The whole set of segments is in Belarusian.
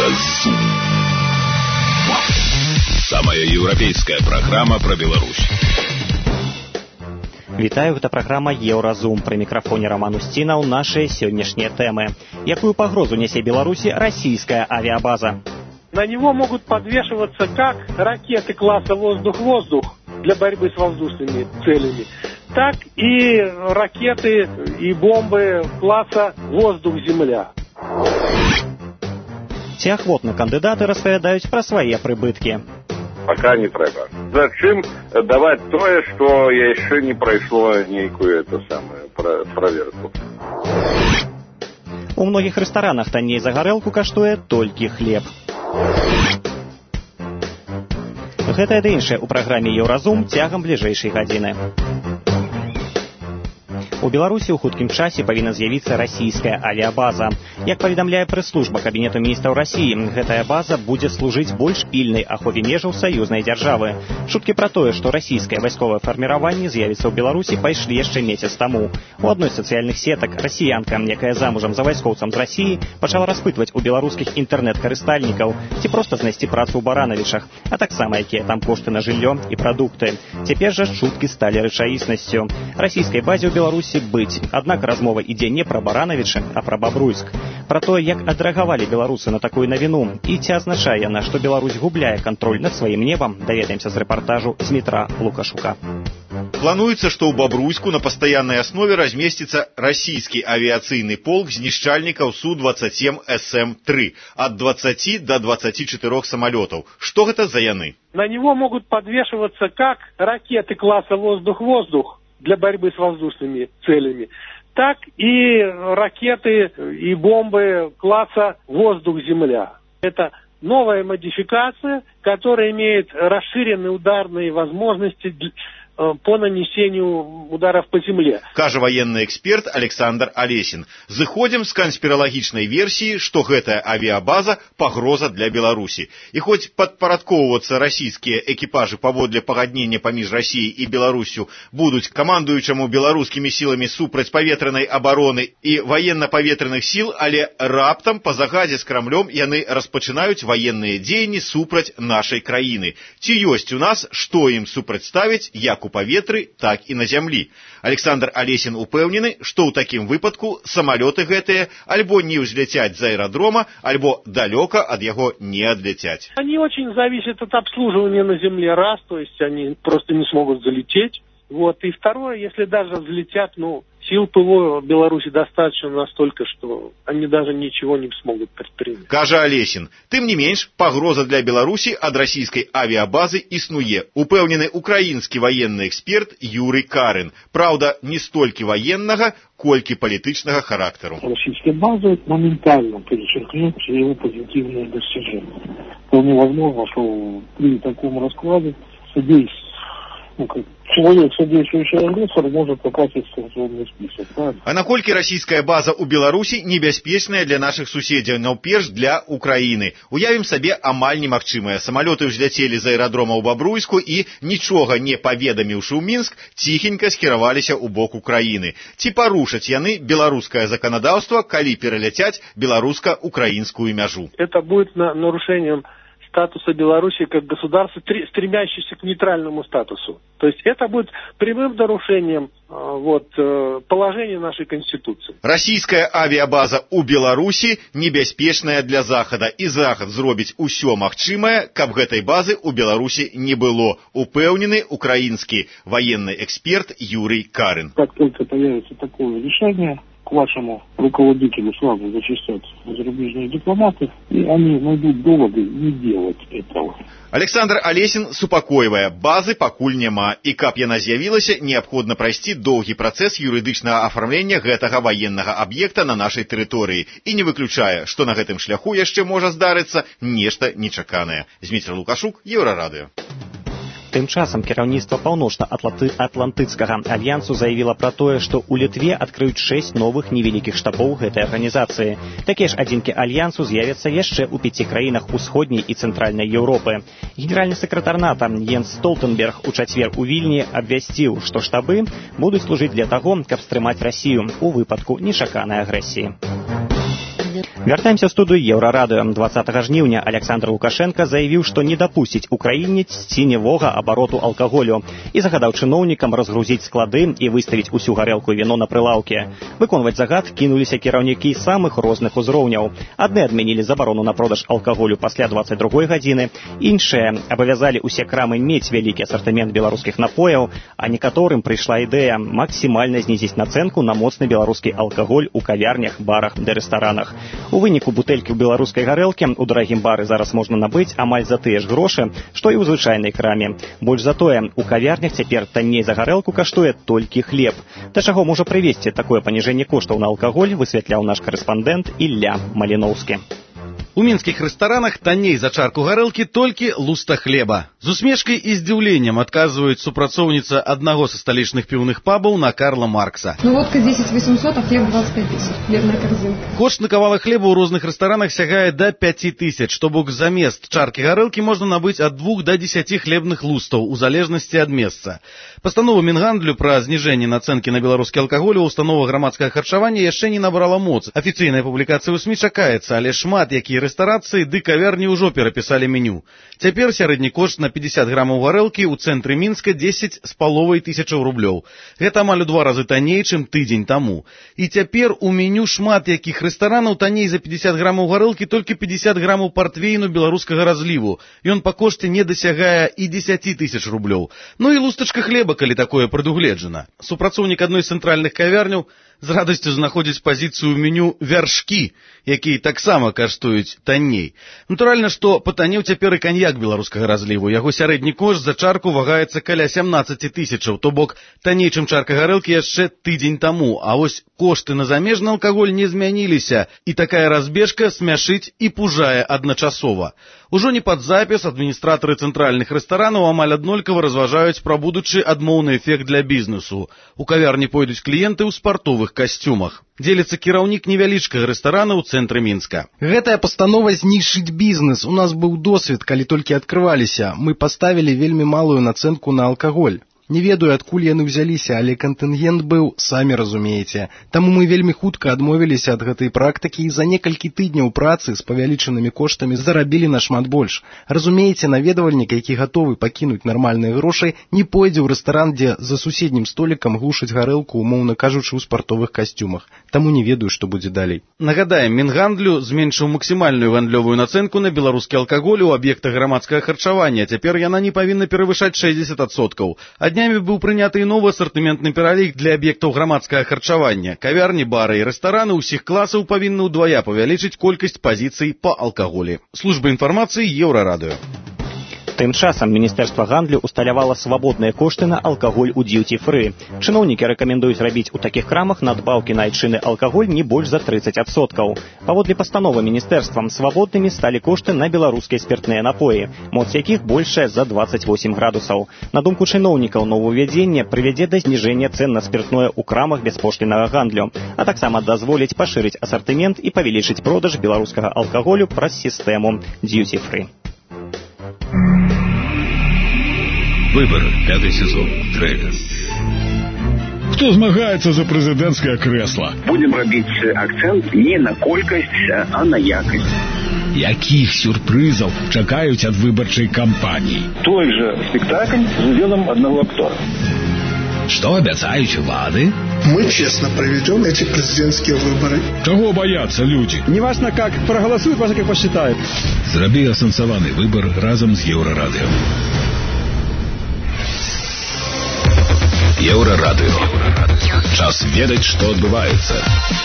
Еўразум. Самая еўрапейская праграма пра Беларусь. Вітаю, гэта праграма «Еўразум». Пры мікрафоне Роман Устінаў. Нашыя сённяшнія тэмы. Якую пагрозу несе Беларусі российская авиабаза? На него могут подвешиваться как ракеты класса «Воздух-воздух» для борьбы с воздушными целями, так и ракеты и бомбы класса «Воздух-Земля». Ці ахвотна кандыдаты распавядаюць пра свае прыбыткі. Пока не трэба. Зачем давать тое, что еще не прошло некую проверку? У многіх рэстаранах танней за гарэлку каштуе толькі хлеб. Гэта і іншае ў праграме «Еўразум» цягам бліжэйшай гадзіны. У Беларусі ў хуткім часе павінна з'явіцца расійская авіабаза. Як паведамляе прэс-служба Кабінету міністраў Расіі, гэтая база будзе служыць больш пільнай ахове межаў саюзнай дзяржавы. Шуткі пра тое, што расійскае вайсковае фарміраванне з'явіцца ў Беларусі, пайшлі яшчэ месяц таму. У адной з сацыяльных сетак расіянка, якая замужам за вайскоўцам з Расіі, пачала распытваць у беларускіх інтэрнэт-карыстальнікаў, ці проста знайсці працу ў Баранавічах, а таксама якія там кошты на жыллё і прадукты. Цяпер жа чуткі сталі рэчаіснасцю. Расійскай базе ў Беларусі быць. Аднак размова ідзе не пра Баранавічы, а пра Бабруйск. Пра тое, як адрэагавалі беларусы на такую навіну і ці азначае яна, што Беларусь губляе кантроль над сваім небам, даведаемся з рэпартажу Змітра Лукашука. Плануецца, што ў Бабруйску на пастаяннай аснове размесціцца расійскі авіяцыйны полк знішчальнікаў Су-27СМ-3 ад 20 до 24 самалётаў. Што гэта за яны? На него могут подвешиваться как ракеты класса «Воздух-воздух» для борьбы с воздушными целями, так и ракеты и бомбы класса «Воздух-Земля». Это новая модификация, которая имеет расширенные ударные возможности по нанесению ударов по земле. Кажа военный эксперт Александр Олесин. Зыходзім з канспіралагічнай версіі, што гэтая авіабаза пагроза для Беларусі. І хоць падпарадкоўвацца расійскія экіпажы паводле пагаднення паміж Расіяй і Беларусю будуць камандуючаму беларускімі сіламі супрацьпаветранай абароны і военно-паветраных сіл, але раптам па загадзе з Крамлём яны распачынаюць военныя дзеянні супраць нашай краіны. Ці ёсць у нас, што ім супрацьставіць як у паветры, так і на зямлі. Александр Олесин упэўнены, што ў такім выпадку самалёты гэтыя альбо не ўзляцяць з аэрадрома, альбо далёка ад яго не адляцяць. Они очень зависят от обслуживания на земле, раз, то есть они просто не смогут залететь. Вот. И второе, если даже взлетят, сил ПВО Беларуси достаточно настолько, что они даже ничего не смогут предпринять. Кажа Олесин. Тым не менш, пагроза для Беларусі ад расійскай авіабазы існуе. Упэўнены украінскі военны эксперт Юрий Карин. Праўда, не столькі военнага, колькі палітычнага характару. Российская база моментально перечеркнет его позитивные достижения. Вполне возможно, что при таком раскладе человек, содействующий агрессору, может попасть в санкционный список. Правильно? А наколькі расійская база ў Беларусі небяспечная для нашых суседзяў, найперш для Украіны? Уявім сабе амаль немагчымае. Самалёты ўзляцелі з аэрадрома ў Бабруйску і, нічога не паведаміўшы ў Мінск, ціхенька скіраваліся ў бок Украіны. Ці парушаць яны беларускае заканадаўства, калі пераляцяць беларуска-украінскую мяжу? Это будет нарушением статуса Беларуси как государства, стремящегося к нейтральному статусу. То есть это будет прямым нарушением положения нашей Конституции. Расійская авиабаза ў Беларусі небяспечная для Захада, і Захад зробіць усё магчымае, каб гэтай базы ў Беларусі не было, упэўнены украінскі военный эксперт Юрий Карин. Как только появится такое решение, к вашему руководителю сразу зачастят зарубежные дипломаты, и они найдут доводы не делать этого. Александр Олесин супакойвае, базы пакуль няма, і каб яна з'явілася, неабходна прайсці доўгі працэс юрыдычнага афармлення гэтага ваеннага аб'екта на нашай тэрыторыі, і не выключае, што на гэтым шляху яшчэ можа здарыцца нешта нечаканае. Змітра Лукашук, Еўрарадыё. Тым часам кіраўніцтва Паўночна-Атлантыцкага альянсу заявіла пра тое, што ў Літве адкрыюць 6 новых невялікіх штабоў гэтай арганізацыі. Такія ж адзінкі альянсу з'явяцца яшчэ ў 5 краінах усходняй і цэнтральнай Еўропы. Генеральны сакратар НАТО Йенс Столтенберг у чацвер у Вільні абвясціў, што штабы будуць служыць для таго, каб стрымаць Расію ў выпадку нечаканай агрэсіі. Вяртаемся ў студыю Еўрарадыё. 20 жніўня Александр Лукашенко заявіў, што не дапусціць у краіне ценевога абароту алкаголю і загадаў чыноўнікам разгрузіць склады і выставіць усю гарэлку і віно на прылаўкі. Выконваць загад кінуліся кіраўнікі самых розных узроўняў. Адны адмянілі забарону на продаж алкаголю пасля 22 гадзіны, іншыя абавязалі ўсе крамы мець вялікі асартымент беларускіх напояў, а некаторым прыйшла ідэя максімальна знізіць нацэнку на моцны беларускі алкаголь у кавярнях, барах ды рэстаранах. У выніку бутэлькі ў беларускай гарэлкі у дарагім бары зараз можна набыць амаль за тыя ж грошы, што і ў звычайнай краме. Больш за тое, у кавярнях цяпер танней за гарэлку каштуе толькі хлеб. Да чаго можа прывесці такое паніжэнне коштаў на алкаголь, высвятляў наш карэспандэнт Ілля Маліноўскі. У мінскіх рэстаранах танней за чарку гарэлкі толькі луста хлеба. З усмешкай і здзіўленнем адказваюць супрацоўніца аднаго са сталічных піўных пабаў на Карла Маркса. Водка 10 800, а хлеб 25 тысяч. Верная корзинка. Кошт на кавалак хлеба ў розных рэстаранах сягае да 5 тысяч, то бок замест чаркі гарэлкі можна набыць ад 2 до 10 хлебных лустаў, у залежнасці ад месца. Пастанова Мінгандлю пра зніжэнне нацэнкі на беларускі алкаголь у установах грамадскага харчавання яшчэ не набрала моц. Афіцыйная публікацыя ў СМІ чакаецца, але шмат якія рэстарацыі ды кавярні ўжо перапісалі меню. Цяпер сярэдні кошт на 50 грамаў гарэлкі ў цэнтры Мінска 10,5 тысячаў рублёў. Гэта амаль у 2 разы танней, чым тыдзень таму. І цяпер у меню шмат якіх рэстаранаў танней за 50 грамаў гарэлкі толькі 50 грамаў партвейну беларускага разліву. Ён па кошце не дасягае і 10 тысяч рублёў. Ну і лустачка хлеба, калі такое прадугледжана. Супрацоўнік адной з цэнтральных кавярняў з радасцю знаходзіць пазіцыю ў меню вяршкі, якія таксама каштуюць танней. Натуральна, што патаннеў цяпер і каньяк беларускага разліву. Яго сярэдні кошт за чарку вагаецца каля 17 тысячаў, то бок танней, чым чарка гарэлкі яшчэ тыдзень таму. А вось кошты на замежны алкаголь не змяніліся, і такая разбежка смяшыць і пужае адначасова. Ужо не пад запіс адміністратары цэнтральных рэстаранаў амаль аднолькава разважаюць пра будучы адмоўны эфект для бізнесу. У кавярні пойдуць кліенты ў спартовых касцюмах. Дзеліцца кіраўнік невялічкага рэстарана ў цэнтры Мінска. Гэтая пастанова знішчыць бізнес. У нас быў досвед, калі толькі адкрываліся. Мы паставілі вельмі малую нацэнку на алкаголь. Не ведаю, адкуль яны ўзяліся, але кантынгент быў, самі разумееце. Таму мы вельмі хутка адмовіліся ад гэтай практыкі і за некалькі тыдняў працы з павялічанымі коштамі зарабілі нашмат больш. Разумееце, наведвальнік, які гатовы пакінуць нармальныя грошы, не пойдзе ў рэстаран, дзе за суседнім столікам глушаць гарэлку, умоўна кажучы, у спартовых касцюмах. Таму не ведаю, што будзе далей. Нагадаем, Мінгандлю зменшыў максімальную гандлёвую нацэнку на беларускі алкаголь у аб'ектах грамадскага харчавання. Цяпер яна не павінна перавышаць 60%. Днямі быў прыняты і новы асартыментны пералік для аб'ектаў грамадскага харчавання. Кавярні, бары і рэстараны ўсіх класаў павінны ўдвая павялічыць колькасць пазіцый па алкаголі. Служба інфармацыі Еўрарадыё. Тым часам Міністэрства гандлю усталявала свабодныя кошты на алкаголь у дьюти-фры. Чыноўнікі рэкамендуюць рабіць у такіх крамах надбаўкі на айчынны алкаголь не больш за 30%. Паводле пастановы міністэрствам свабоднымі сталі кошты на беларускія спіртныя напоі, моц якіх большая за 28 градусаў. На думку чыноўнікаў, новаўвядзенне прывядзе да зніжэння цэн на спіртное ў крамах беспошліннага гандлю, а таксама дазволіць пашырыць асартымент і павялічыць продаж беларускага алкаголю праз сістэму дьюти-фры. Выборы. 5-й сезон. Трейлер. Кто змагаецца за прэзідэнцкае крэсла? Будем рабіць акцэнт не на колькасць, а на якасць. Якіх сюрпрызаў чакаюць ад выбарчай кампаніі? Той же спектакль с удзелом одного актора. Что обещают влады? Мы честно проведем эти президентские выборы. Чего боятся люди? Не важно как проголосуют, важно как посчитают. Зраби асэнсаваны выбор разом с Еўрарадыё. Еўрарадыё. Час ведаць, што адбываецца.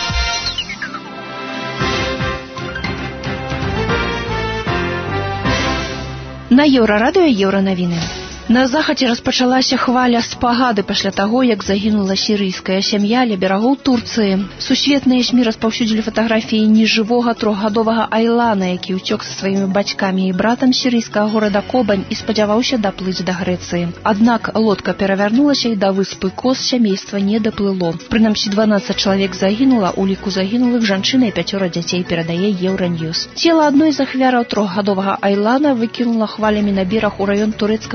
На Еўрарадыё еўранавіны. На захадзе распачалася хваля спагады пасля таго, як загінула сірыйская сям'я ля берагоў Турцыі. Сусветныя СМІ распаўсюдзілі фатаграфіі нежывога 3гадовага Айлана, які ўцёк са сваімі бацькамі і братам з сірыйскага горада Кобань і спадзяваўся даплыць да Грэцыі. Аднак лодка перавярнулася і да выспы Кос сямейства не даплыло. Прынамсі 12 чалавек загінула, у ліку загінулых жанчына і 5 дзяцей, перадае Еўраньюз. Цела адной з ахвяраў 3гадовага Айлана выкінула хвалямі на бераг у раён турэцкага курорта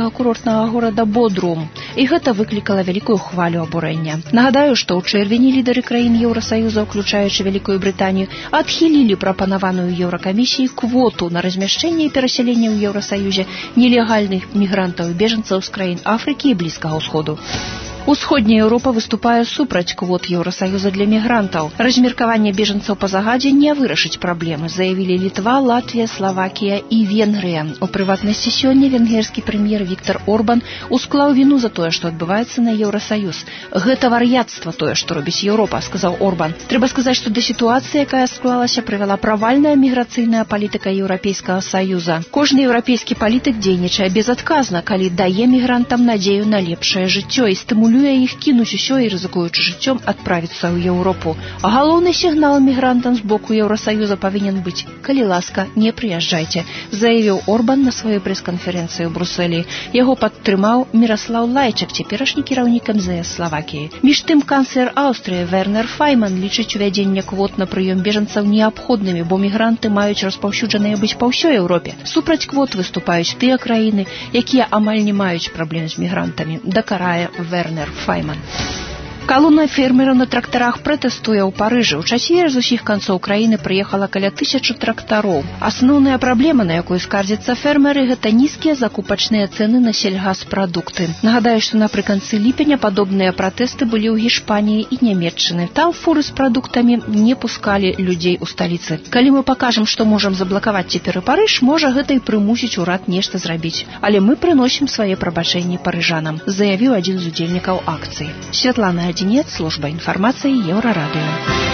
паўночнага горада Бодрум. І гэта выклікала вялікую хвалю абурэння. Нагадаю, што ў чэрвені лідары краін Еўрасаюза, уключаючы Вялікую Брытанію, адхілілі прапанаваную Еўракамісіяй квоту на размяшчэнне і перасяленне ў Еўрасаюзе нелегальных мігрантаў і бежанцаў з краін Афрыкі і Блізкага ўсходу. Усходняя Еўропа выступае супраць квот Еўрасаюза для мігрантаў. Размеркаванне бежанцаў па загадзе не вырашыць праблемы, заявілі Літва, Латвія, Славакія і Венгрыя. У прыватнасці сёння венгерскі прэм'ер Віктор Орбан усклаў віну за тое, што адбываецца на Еўрасаюз. Гэта вар'яцтва тое, што робіць Еўропа, сказаў Орбан. Трэба сказаць, што да сітуацыі, якая склалася, прывяла правальная міграцыйная палітыка Еўрапейскага Саюза. Кожны еўрапейскі палітык дзейнічае безадказна, калі дае мігрантам надзею на лепшае жыццё і стымулюе іх кінуць усё і, рызыкуючы жыццём, адправіцца ў Еўропу. А галоўны сігнал мігрантам з боку Еўрасаюза павінен быць: калі ласка, не прыязджайце, заявіў Орбан на сваёй прэс-канферэнцыі ў Брусэлі. Яго падтрымаў Міраслаў Лайчак, цяперашні кіраўнік МЗС Славакіі. Між тым, канцлер Аўстрыі Вернер Файман лічыць увядзенне квот на прыём бежанцаў неабходнымі, бо мігранты маюць распаўсюджаныя быць па ўсёй Еўропе. Супраць квот выступаюць тыя краіны, якія амаль не маюць праблем з мігрантамі, дакарае Вернер Файман. Калона фермераў на трактарах пратэстуе ў Парыжы. У чацвер з усіх канцоў краіны прыехала каля 1000 трактароў. Асноўная праблема, на якую скардзяцца фермеры, гэта нізкія закупачныя цэны на сельгаспрадукты. Нагадаю, што напрыканцы ліпеня падобныя пратэсты былі ў Гішпаніі і Нямецчыны. Там фуры з прадуктамі не пускалі людзей у сталіцы. Калі мы пакажам, што можам заблакаваць цяпер і Парыж, можа гэта і прымусіць урад нешта зрабіць. Але мы прыносім свае прабачэнні парыжанам, заявіў адзін з удзельнікаў акцыі. Святлана Адзінец, служба інфармацыі Еўрарадыё.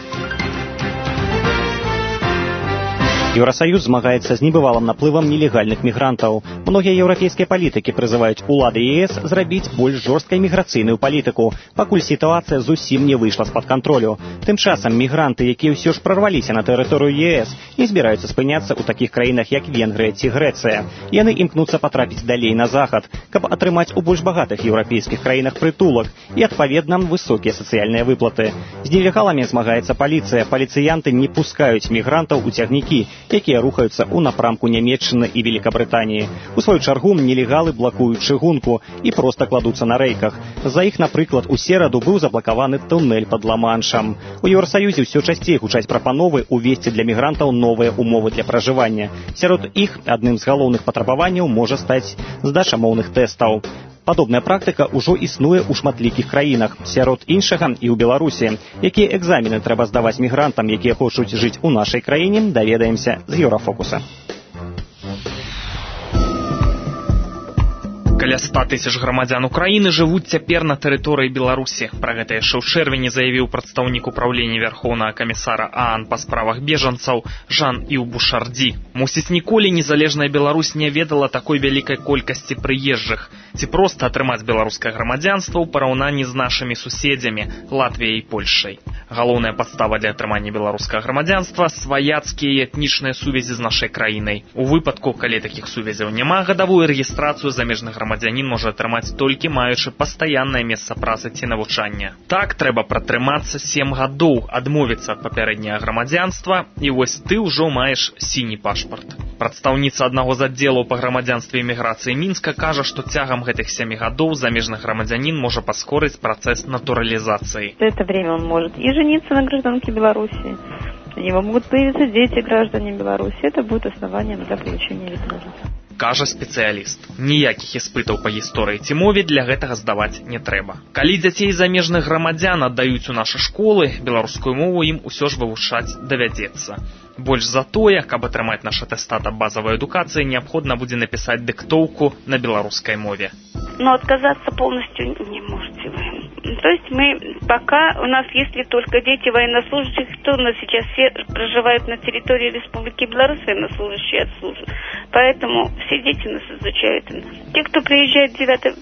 Еўрасаюз змагаецца з небывалым наплывам нелегальных мігрантаў. Многія еўрапейскія палітыкі прызываюць улады ЕС зрабіць больш жорсткай міграцыйную палітыку, пакуль сітуацыя зусім не выйшла з-пад кантролю. Тым часам мігранты, якія ўсё ж прарваліся на тэрыторыю ЕС, не збіраюцца спыняцца ў такіх краінах, як Венгрыя ці Грэцыя. Яны імкнуцца патрапіць далей на захад, каб атрымаць у больш багатых еўрапейскіх краінах прытулак і, адпаведна, высокія сацыяльныя выплаты. З нелегаламі змагаецца паліцыя. Паліцыянты не пускаюць мігрантаў у цягнікі, якія рухаюцца ў напрамку Нямецчыны і Великабрытаніі. У сваю чаргу нелегалы блакуюць чыгунку і проста кладуцца на рэйках. За іх, напрыклад, у сераду быў заблакаваны туннель пад Ла-Маншам. У Еўрасаюзе ўсё часцей гучаць прапановы увесці для мігрантаў новыя умовы для пражывання. Сярод іх адным з галоўных патрабаванняў можа стаць здача моўных тэстаў. Падобная практыка ўжо існуе ў шматлікіх краінах, сярод іншага і ў Беларусі. Якія экзамены трэба здаваць мігрантам, якія хочуць жыць у нашай краіне, даведаемся з Еўрафокуса. Каля 100 тысяч грамадзян Украіны жывуць цяпер на тэрыторыі Беларусі. Пра гэта яшчэ ў чэрвені заявіў прадстаўнік управлення Вярхоўнага камісара ААН па справах бежанцаў Жан-Іў Бушардзі. Мусіць, ніколі незалежная Беларусь не ведала такой вялікай колькасці прыезджых. Ці проста атрымаць беларускае грамадзянства ў параўнанні з нашымі суседзямі Латвіяй і Польшай. Галоўная падстава для атрымання беларускага грамадзянства – сваяцкія і этнічныя сувязі з нашай краінай. У выпадку, калі такіх сувязяў няма, гадавую рэгістрацыю замежных грамадзянін можа атрымаць толькі маючы пастаяннае месца працы ці навучання. Так, трэба пратрымацца 7 гадоў, адмовіцца ад папярэдняга грамадзянства, і вось ты ўжо маеш сіні пашпарт. Прадстаўніца аднаго з аддзелаў па грамадзянстве і міграцыі Мінска кажа, што цягам гэтых 7 гадоў замежны грамадзянін можа паскорыць працэс натуралізацыі. За это время он может и жениться на гражданке Беларуси, у него могут появиться дети граждане Беларуси. Это будет основанием для получения вида на жительство. Кажа спецыяліст. Ніякіх іспытаў па гісторыі ці мове для гэтага здаваць не трэба. Калі дзяцей замежных грамадзян аддаюць у нашы школы, беларускую мову ім усё ж вывучаць давядзецца. Больш за тое, каб атрымаць наш атэстат аб базавай адукацыі, неабходна будзе напісаць дыктоўку на беларускай мове. Но отказаться полностью не можете вы. То есть мы пока, у нас если только дети военнослужащих, кто у нас сейчас все проживают на территории Республики Беларусь, военнослужащие отслужат. Поэтому все дети у нас изучают. Те, кто приезжает в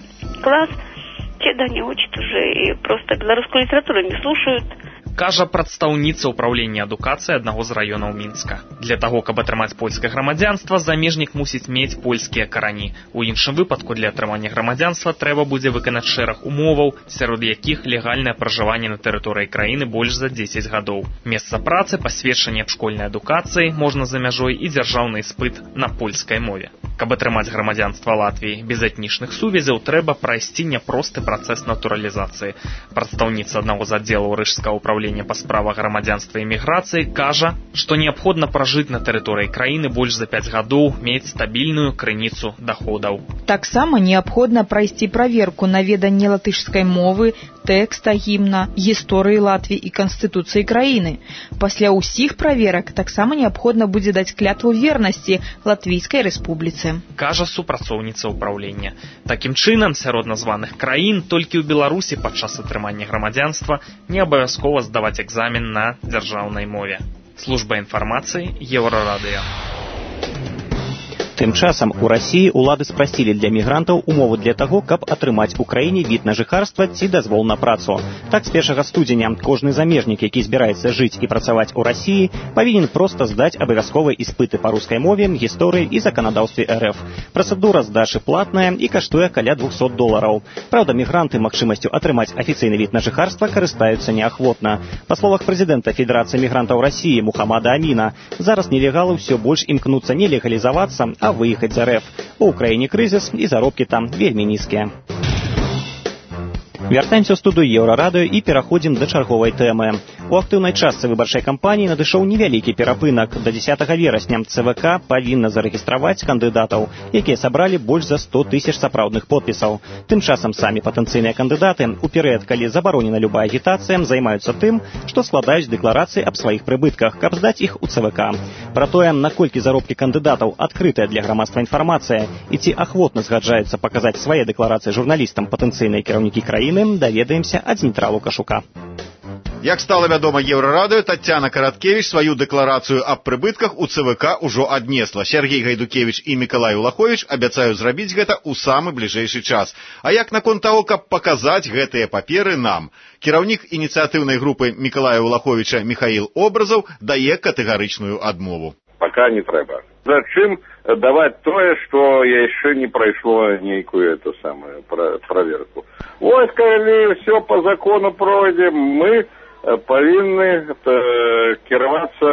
9 класс, те да не учат уже и просто белорусскую литературу не слушают. Кажа прадстаўніца ўправлення адукацыі аднаго з раёнаў Мінска. Для таго, каб атрымаць польскае грамадзянства, замежнік мусіць мець польскія карані. У іншым выпадку для атрымання грамадзянства трэба будзе выканаць шэраг умоваў, сярод якіх легальнае пражыванне на тэрыторыі краіны больш за 10 гадоў. Месца працы, пасведчанне аб школьнай адукацыі, можна за мяжой і дзяржаўны іспыт на польскай мове. Каб атрымаць грамадзянства Латвіі без этнічных сувязяў, трэба прайсці няпросты працэс натуралізацыі. Прадстаўніца аднаго з аддзелаў рыжскага ўпраўлення па справах грамадзянства і міграцыі кажа, што неабходна пражыць на тэрыторыі краіны больш за 5 гадоў, мець стабільную крыніцу даходаў. Таксама неабходна прайсці праверку на веданне латышскай мовы, тэкста гімна, гісторыі Латвіі і канстытуцыі краіны. Пасля ўсіх праверак таксама неабходна будзе даць клятву вернасці Латвійскай рэспубліцы. Кажа супрацоўніца ўпраўлення. Такім чынам, сярод названых краін толькі ў Беларусі падчас атрымання грамадзянства не абавязкова здаваць экзамен на дзяржаўнай мове. Служба інфармацыі, Еўрарадыё. Тым часам у Расіі ўлады спрасцілі для мігрантаў умовы для таго, каб атрымаць у краіне від на жыхарства ці дазвол на працу. Так, з 1 студзеня кожны замежнік, які збіраецца жыць і працаваць у Расіі, павінен проста здаць абавязковыя іспыты па рускай мове, гісторыі і заканадаўстве РФ. Працэдура здачы платная і каштуе каля $200. Праўда, мігранты магчымасцю атрымаць афіцыйны від на жыхарства карыстаюцца неахвотна. Па словах прэзідэнта Федэрацыі мігрантаў Расіі Мухаммада Аміна, зараз нелегалы ўсё больш імкнуцца не легалізавацца, а выехаць з РФ. У краіне крызіс і заробкі там вельмі нізкія. Вяртаемся ў студыю Еўрарадыё і пераходзім да чарговай тэмы. У актыўнай частцы выбарчай кампаніі надышоў невялікі перапынак. До 10 верасня ЦВК павінна зарэгістраваць кандыдатаў, якія сабралі больш за 100 000 сапраўдных подпісаў. Тым часам самі патэнцыйныя кандыдаты ў перыяд, калі забаронена любая агітацыя, займаюцца тым, што складаюць дэкларацыі аб сваіх прыбытках, каб здаць іх у ЦВК. Пра тое, наколькі заробкі кандыдатаў адкрытая для грамадства інфармацыя і ці ахвотна згаджаюцца паказаць свае дэкларацыі журналістам патэнцыйныя кіраўнікі краіны, даведаемся ад Дмітра Лукашука. Як стала вядома Еўрарадыё, Таццяна Караткевіч сваю дэкларацыю аб прыбытках у ЦВК ўжо аднесла. Сергей Гайдукевіч і Мікалай Улаховіч абяцаюць зрабіць гэта ў самы бліжэйшы час. А як наконт таго, каб паказаць гэтыя паперы нам? Кіраўнік ініцыятыўнай групы Мікалая Улаховіча Міхаіл Образаў дае катэгарычную адмову. Пока не трэба. Зачем давать тое, что яшчэ не прайшло нейкую эту самую проверку? Вот, калі все по закону пройдем, мы павінны кіравацца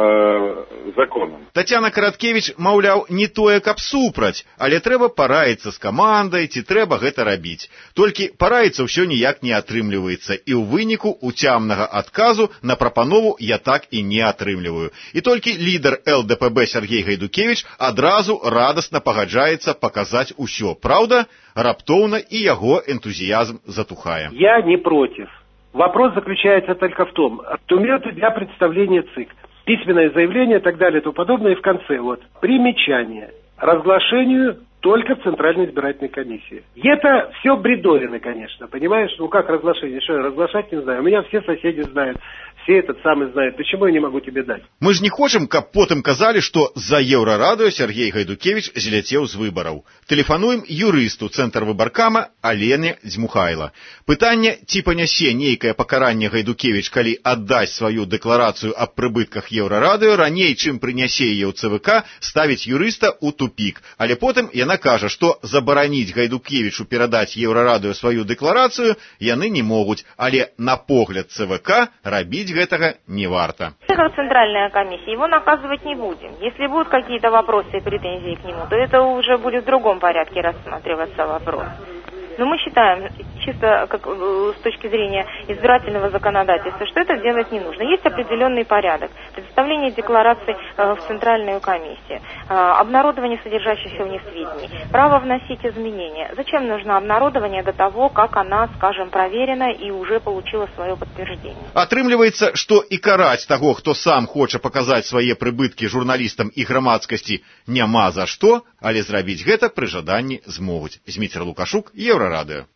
законам. Таццяна Караткевіч, маўляў, не тое, каб супраць, але трэба параіцца з камандай, ці трэба гэта рабіць. Толькі параіцца ўсё ніяк не атрымліваецца, і ў выніку уцямнага адказу на прапанову я так і не атрымліваю. І толькі лідар ЛДПБ Сергей Гайдукевіч адразу радасна пагаджаецца паказаць усё. Праўда, раптоўна і яго энтузіязм затухае. Я не против. Вопрос заключается только в том, документы для представления ЦИК, письменное заявление и так далее и тому подобное, и в конце вот примечание, разглашению только в Центральной избирательной комиссии. И это все бредовины, конечно, понимаешь? Ну как разглашение? Что, разглашать не знаю. У меня все соседи знают, все этот самый знают. Почему я не могу тебе дать? Мы ж не хочам, каб потым казалі, што за Еўрарадыё Сергей Гайдукевіч зляцеў з выбараў. Тэлефануем юрысту Цэнтр выбаркама Алене Дзьмухайла. Пытанне, ці панясе нейкае пакаранне Гайдукевіч, калі аддасць сваю дэкларацыю аб прыбытках Еўрарадыё, раней, чым прынясе яе ў ЦВК, ставіць юрыста ў тупік. Але потым яна кажа, што забараніць Гайдукевічу перадаць Еўрарадыё сваю дэкларацыю яны не могуць, але на погляд ЦВК рабіць гэтага не варта. Центральная комиссия, его наказывать не будем. Если будут какие-то вопросы и претензии к нему, то это уже будет в другом порядке рассматриваться вопрос. Но мы считаем, чисто как с точки зрения избирательного законодательства, что это делать не нужно. Есть определенный порядок. Предоставление деклараций в Центральную комиссию, обнародование содержащихся в них сведений, право вносить изменения. Зачем нужно обнародование до того, как она, скажем, проверена и уже получила свое подтверждение? Атрымліваецца, што і караць таго, хто сам хоча паказаць свае прыбыткі журналістам і грамадскасці, няма за што, але зрабіць гэта пры жаданні змогуць. Дмітр Лукашук, Еўрарадыё.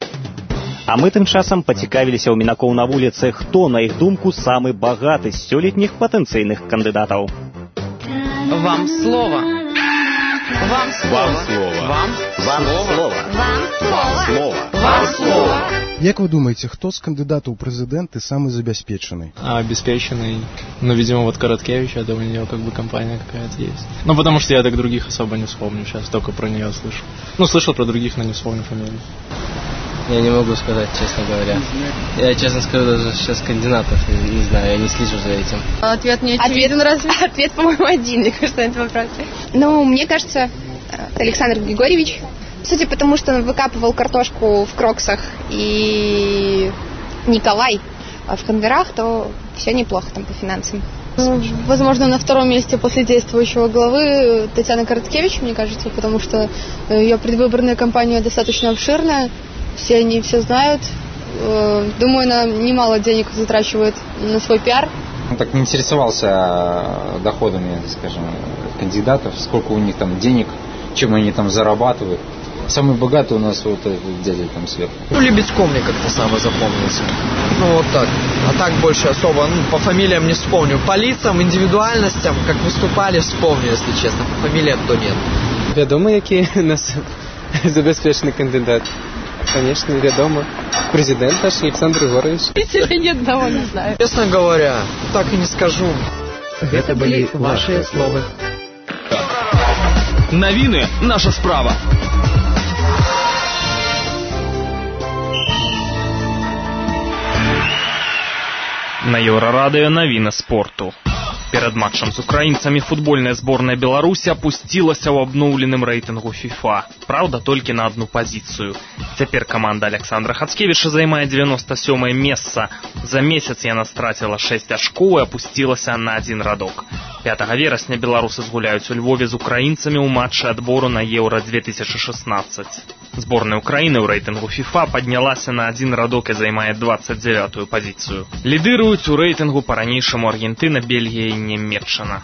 А мы тым часам пацікавіліся ў мінакоў на вуліцы, хто, на іх думку, самы багаты з сёлетніх патэнцыйных кандыдатаў. Вам слово. Вам слово. Вам слово. Вам слово. Як вы думаете, кто с кандидатов в президенты самый забеспеченный? Обеспеченный, ну, видимо, вот Короткевич, я думаю, у него как бы компания какая-то есть. Ну, потому что я так других особо не вспомню сейчас, только про нее слышал. Ну, слышал про других, но не вспомню фамилию. Я не могу сказать, честно говоря. Я, честно скажу, даже сейчас кандидатов не знаю, я не слежу за этим. Ответ не очевиден, разве? Ответ, по-моему, один, мне кажется, на этот вопрос. Ну, мне кажется, Александр Григорьевич. Судя по тому, что он выкапывал картошку в кроксах, и Николай в конверах, то все неплохо там по финансам. Возможно, на втором месте после действующего главы Татьяна Короткевич, мне кажется, потому что ее предвыборная кампания достаточно обширная, все они все знают. Думаю, она немало денег затрачивает на свой пиар. Он так не интересовался доходами, скажем, кандидатов, сколько у них там денег, чем они там зарабатывают. Самый богатый у нас вот этот дядя там сверху. Лебедько мне как-то самое запомнился. Вот так. А так больше особо, по фамилиям не вспомню. По лицам, индивидуальностям, как выступали, вспомню, если честно. По фамилиям то нет. Відомо, який у нас забезпечений кандидат. Конечно, відомо. Президент наш Александр Григорьевич. Или нет, одного не знаю. Честно говоря, так и не скажу. Это были ваши слова. Новины – наша справа. На Еўрарадыё навіны спорту. Перад матчам з украінцамі футбольная зборная Беларусі апусцілася ў абноўленым рэйтынгу FIFA. Праўда, толькі на одну пазіцыю. Цяпер каманда Александра Хацкевіча займае 97-е месца. За месяц яна страціла 6 ачкоў і апусцілася на 1 радок. 5 верасня беларусы згуляюць у Львове з украінцамі ў матчы адбору на Еўра-2016. Зборная Украіны ў рэйтынгу FIFA паднялася на 1 радок і займае 29-ю пазіцыю. Лідыруюць у рэйтынгу па-ранейшаму Аргентына, Бельгія і Нямецчына.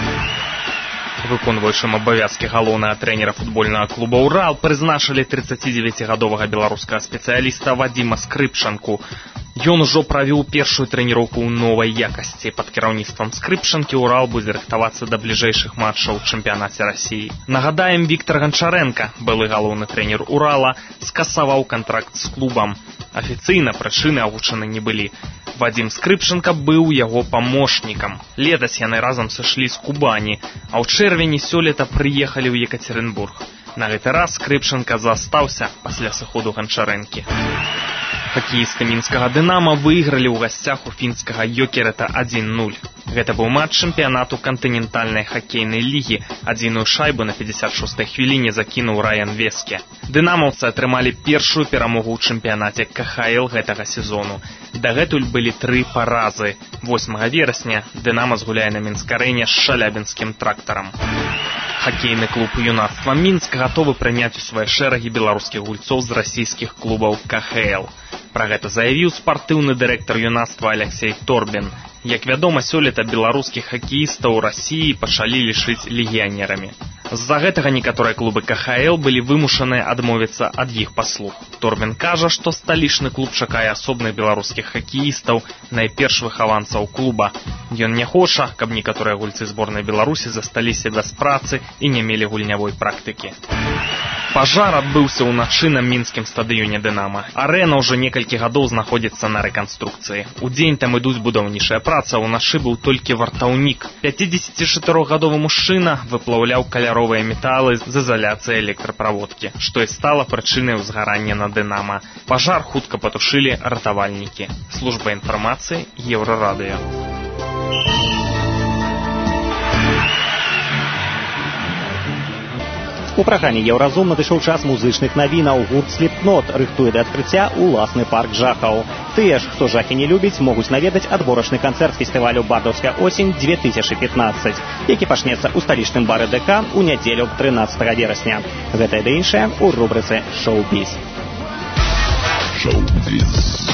Выконваючым абавязкі галоўнага трэнера футбольнага клуба «Урал» прызначылі 39-гадовага беларускага спецыяліста Вадзіма Скрыпчанку. Ён ужо правёў першую трэніроўку ў новай якасці. Пад кіраўніцтвам Скрыпчанкі «Урал» будзе рыхтавацца да бліжэйшых матчаў у чэмпіянаце Расіі. Нагадаем, Віктор Ганчарэнка, былы галоўны трэнер «Урала», скасаваў кантракт з клубам. Афіцыйна прычыны агучаны не былі. Вадзім Скрыпчанка быў яго памочнікам. Летась яны разам сышлі з Кубані, а ў чэрвені сёлета прыехалі ў Екатеринбург. На гэты раз Скрыпчанка застаўся пасля сыходу Ганчарэнкі. Хакеісты мінскага «Дынама» выйгралі ў гасцях у фінскага «Йокерета» 1-0. Гэта быў матч чэмпіянату кантынентальнай хакейнай лігі. Адзіную шайбу на 56-й хвіліне закінуў Раян Веске. Дынамаўцы атрымалі першую перамогу ў чэмпіянаце КХЛ гэтага сезону. Дагэтуль былі 3 паразы. 8 верасня «Дынама» згуляе на Мінск-арэне з шалябінскім «Трактарам». Хакейны клуб «Юнацтва Мінск» гатовы прыняць у свае шэрагі беларускіх гульцоў з расійскіх клубаў КХЛ. Пра гэта заявіў спартыўны дырэктар «Юнацтва» Алексей Торбін. Як вядома, сёлета беларускіх хакеістаў у Расіі пачалі лічыць легіянерамі. З-за гэтага некаторыя клубы КХЛ былі вымушаныя адмовіцца ад іх паслуг. Торбін кажа, што сталічны клуб чакае асобных беларускіх хакеістаў, найперш выхаванцаў клуба. Ён не хоча, каб некаторыя гульцы зборнай Беларусі засталіся без працы і не мелі гульнявой практыкі. Пажар адбыўся ўначы на мінскім стадыёне «Дынама». Арэна ўжо некалькі гадоў знаходзіцца на рэканструкцыі. Удзень там ідуць будаўнічая праца, ўначы быў толькі вартаўнік. 54-гадовы мужчына выплаўляў каляровыя металы з изоляцыі электраправодкі, што і стала прычынай узгарання на «Дынама». Пажар хутка патушылі ратавальнікі. Служба інфармацыі Еўрарадыё. У праграме «Еўразум» надышоў час музычных навінаў. Гурт «Сліпкнот» рыхтуе да адкрыцця ўласны парк жахаў. Тыя ж, хто жахі не любіць, могуць наведаць адборачны канцэрт фестывалю «Бардаўская осень-2015», які пачнецца ў сталічным бары ДК ў нядзелю 13 верасня. Гэтае да іншае ў рубрыцы «Шоу-біз». Шоу-біз.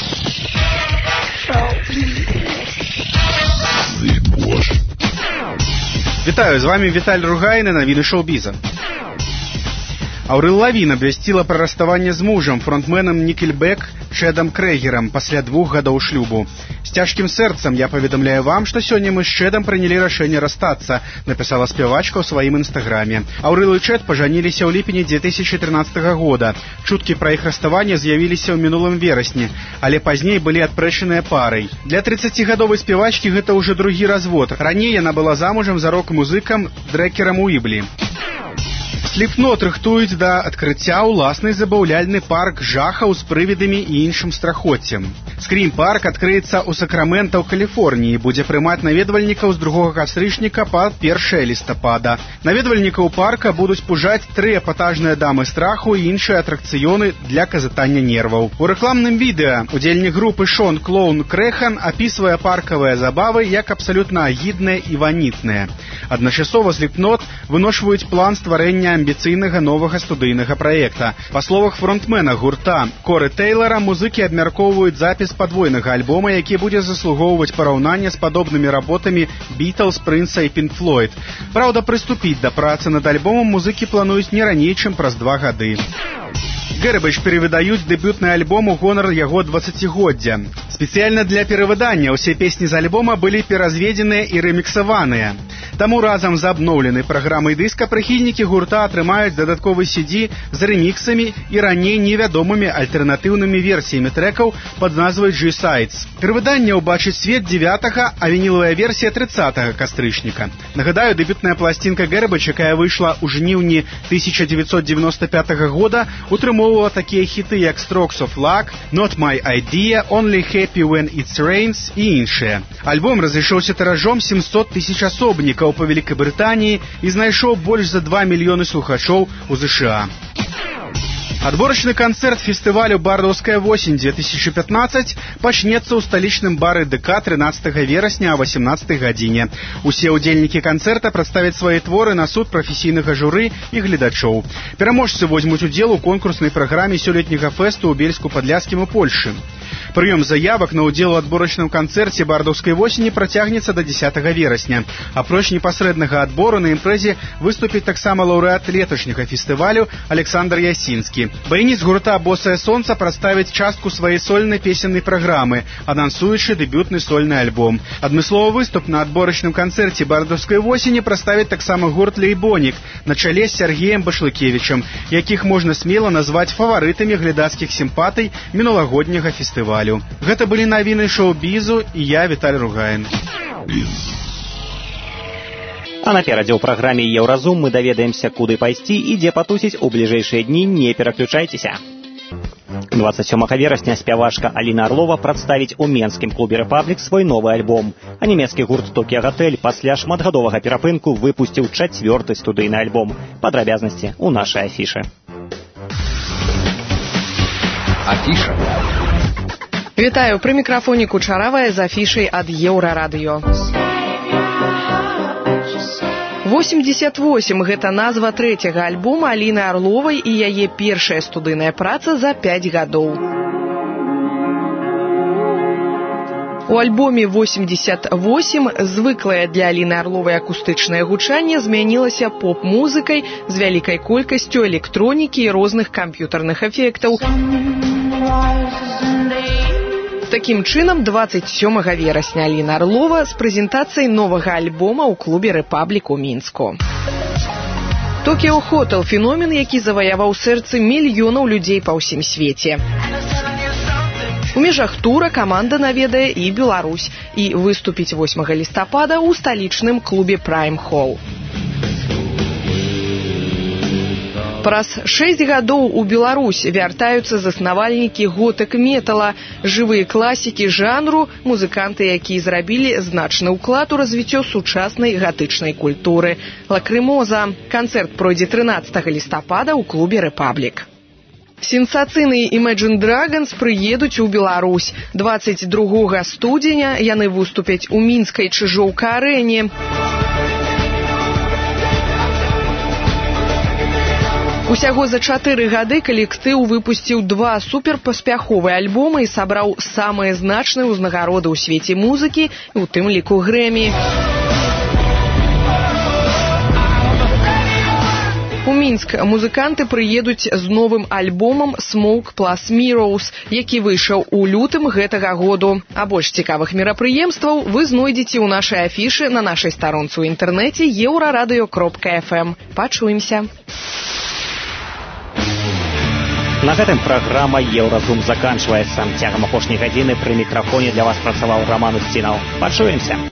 Вітаю, з вами Віталь Ругай на навіны шоу-біза. Аўрыл Лавін абвясціла пра расставанне з мужам, фронтменам Нікельбэк Чэдам Крэгерам пасля 2 гадоў шлюбу. З цяжкім сэрцам я паведамляю вам, што сёння мы з Чэдам прынялі рашэнне расстацца, напісала спявачка ў сваім інстаграме. Аўрыл і Чэд пажаніліся ў ліпені 2013 года. Чуткі пра іх расставанне з'явіліся ў мінулым верасні, але пазней былі адпрэчаныя парай. Для 30-гадовай спявачкі гэта ўжо другі развод. Раней яна была замужам за рок-музыкам Дрекерам Уіблі. Slipknot рыхтуюць да адкрыцця ўласны забаўляльны парк жахаў з прывідамі і іншым страхоццем. Скрім-парк адкрыецца ў Сакрамента ў Каліфорніі, будзе прымаць наведвальнікаў з 2 кастрычніка па 1 лістапада. Наведвальнікаў парка будуць пужаць 3 эпатажныя дамы страху і іншыя атракцыёны для казытання нерваў. У рэкламным відэа удзельнік групы Шон Клоун Крэхан апісвае паркавыя забавы як абсалютна агідныя і ванітныя. Адначасова Slipknot выношваюць план стварэння амбіцыйнага новага студыйнага праекта. Па словах фронтмена гурта Коры Тейлора, музыкі абмяркоўваюць запіс падвойнага альбома, які будзе заслугоўваць параўнання з падобнымі работамі Beatles, Прынца і Pink Floyd. Праўда, прыступіць да працы над альбомам музыкі плануюць не раней, чым праз 2 гады. Гэрбэйдж перавыдаюць дэбютны альбом у гонар яго 20-годдзя. Спецыяльна для перавыдання ўсе песні з альбома былі перазведзеныя і рэміксаваныя. Таму разам з абноўленай праграмай дыска прыхільнікі гурта атрымаюць дадатковы CD з рэміксамі і раней невядомымі альтэрнатыўнымі версіямі трэкаў пад назвай G-Sides. Перавыданне ўбачыць свет 9-га, а вінілавая версія 30-га кастрычніка. Нагадаю, дэбютная пласцінка Гэрбэйдж, якая выйшла ў жніўні 1995 года, утрымоўвала такія хіты, як Strokes of Luck, Not My Idea, Only Happy When It Rains і іншыя. Альбом разышоўся тыражом 700 000 асобнікаў па Великабрытаніі і знайшоў больш за 2 мільёны слухачоў у ЗША. Адборачны канцэрт фестывалю «Бардаўская восень-2015» пачнецца ў сталічным бары ДК 13 верасня о 18 гадзіне. Усе ўдзельнікі канцэрта прадставяць свае творы на суд прафесійнага журы і гледачоў. Пераможцы возьмуць удзел у конкурснай праграме сёлетняга фэсту ў Бельску-Падляшскім і Польшы. Прыём заявак на ўдзел у адборачным канцэрце «Бардаўскай восені» працягнецца да 10 верасня. Апроч непасрэднага адбору на імпрэзе выступіць таксама лаўрэат леташняга фестывалю Александр Ясінскі. Баяніст гурта «Босае сонца» прадставіць частку сваёй сольнай песеннай праграмы, анансуючы дэбютны сольны альбом. Адмысловы выступ на адборачным канцэрце «Бардаўскай восені» прадставіць таксама гурт «Лейбонік» на чале з Сергеем Башлыкевічем, якіх можна смела назваць фаварытамі глядацкіх сімпатый мінулагодняга фестывалю. Гэта былі навіны шоу-бізу і я, Віталь Ругаін. А наперадзе ў праграме «Еўразум» мы даведаемся, куды пайсці і дзе патусіць у бліжэйшыя дні. Не пераключайцеся. 27 верасня спявачка Аліна Арлова прадставіць у менскім клубе «Рэпаблік» свой новы альбом. А нямецкі гурт «Токіа Гатэль» пасля шматгадовага перапынку выпусціў 4-й студыйны альбом. Падрабязнасці ў нашай афішы. Афіша. Вітаю, пры мікрафоне Кучаравая з афішай ад Еўрарадыё. 88 – гэта назва 3-го альбома Аліны Арловай і яе першая студыйная праца за 5 гадоў. У альбоме 88 звыклае для Аліны Арловай акустычнае гучанне змянілася поп-музыкай з вялікай колькасцю электронікі і розных камп'ютарных эфектаў. Такім чынам, 27 верасня Аліна Арлова з прэзентацыяй новага альбома ў клубе «Рэпаблік» у Мінску. «Токіо Хотел» – феномен, які заваяваў сэрцы мільёнаў людзей па ўсім свеце. У межах тура каманда наведае і Беларусь і выступіць 8 лістапада ў сталічным клубе «Прайм Холл». Праз 6 гадоў у Беларусь вяртаюцца заснавальнікі готык-метала, жывыя класікі жанру, музыканты, якія зрабілі значны ўклад у развіццё сучаснай гатычнай культуры. Лакрымоза. Канцэрт пройдзе 13 лістапада ў клубе «Рэпаблік». Сенсацыйныя Imagine Dragons прыедуць у Беларусь. 22 студзеня яны выступяць у мінскай Чыжоўка-арэне. Усяго за 4 гады калектыў выпусціў 2 суперпаспяховыя альбомы і сабраў самыя значныя ўзнагароды ў свеце музыкі, у тым ліку Грэмі. У Мінск музыканты прыедуць з новым альбомам «Smoke Plus Mirrors», які выйшаў у лютым гэтага году. А больш цікавых мерапрыемстваў вы знойдзеце ў нашай афішы на нашай старонцы ў інтэрнэце euraradыё.fm. Пачуемся. На гэтым праграма «Еўразум» заканчваецца. Цягам апошняй гадзіны пры мікрафоне для вас працаваў Раман Устінаў. Пачуемся.